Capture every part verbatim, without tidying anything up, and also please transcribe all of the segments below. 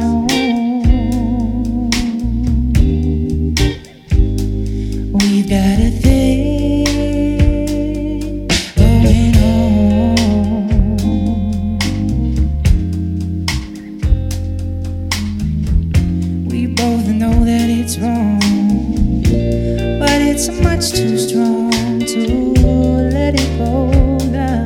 strong. We've got a thing going on. We both know that it's wrong, but it's much too strong to let it go now.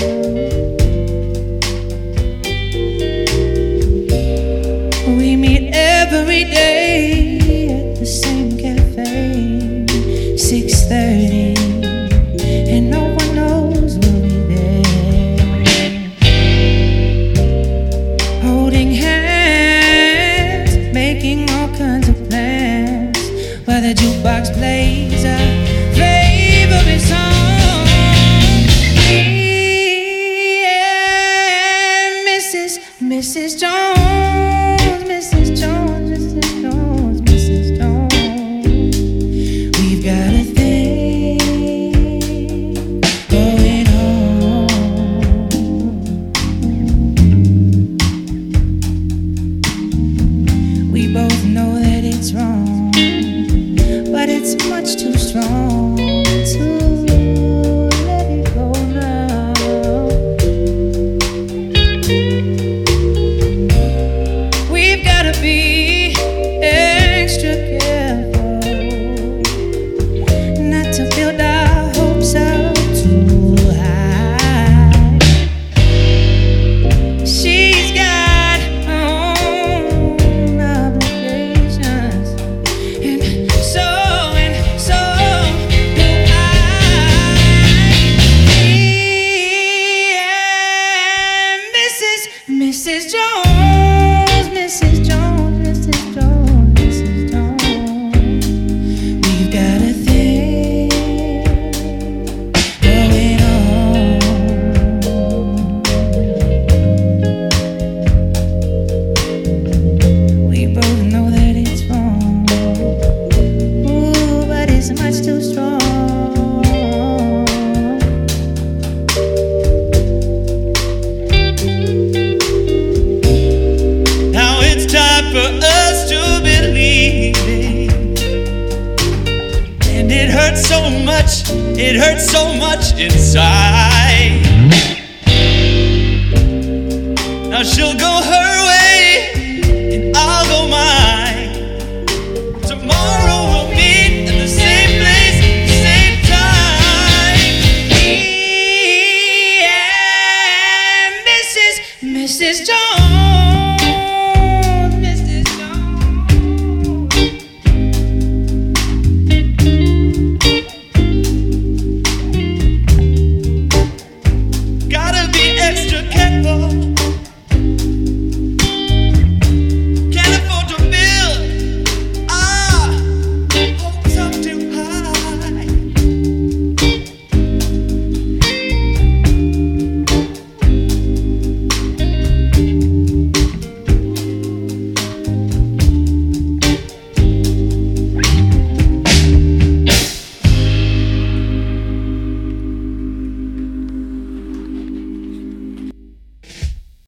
We meet every day at the same cafe, six thirty, and no one knows we'll be there. Holding hands, making all kinds of plans, while the jukebox plays a favorite song. Me and Missus Missus Jones, Missus Jones, Missus Jones, Missus Jones. We've got a thing going on. We both know that it's wrong, but it's much too strong to let it go now. We've gotta be extra careful not to build our hopes up too high. She's got her own obligations, and so and so do I. Me and Missus Missus Jones, Missus Jones, Missus Jones, Missus Jones. We've got a thing going on. We both know that it's wrong. Ooh, but it's much too strong. Now it's time for us to believe it. And it hurts so much, it hurts so much inside. Now she'll go